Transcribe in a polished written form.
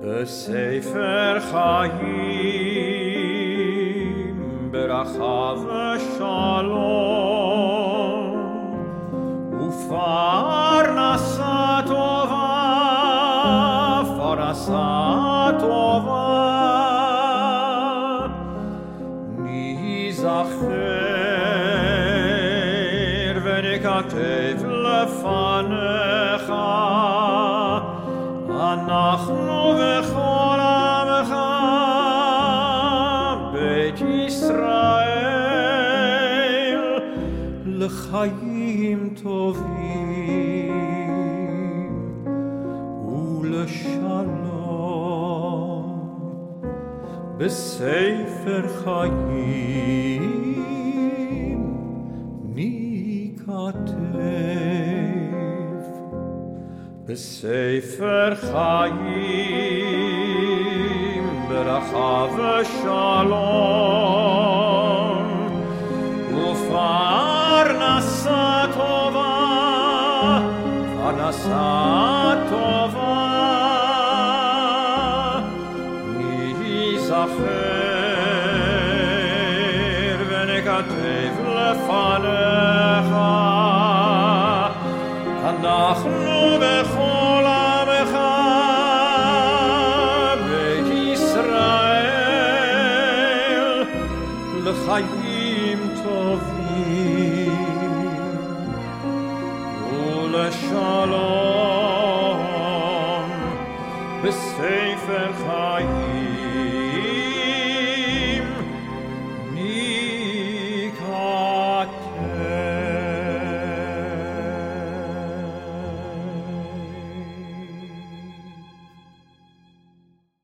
בספר חיים ברכה ושלום ופרנסה טובה, פרנסה טובה ניזכר ונכתב לפניך אנחנו וכל עמך בית ישראל לחיים טובים ולשלום בספר חיים ניכתב בספר חיים ברכה ושלום ופרנסה טובה, פרנסה טובה ניזכר ונכתב לפניך אנחנו בכל עמך בית ישראל לחיים טובים ולשלום בספר חיים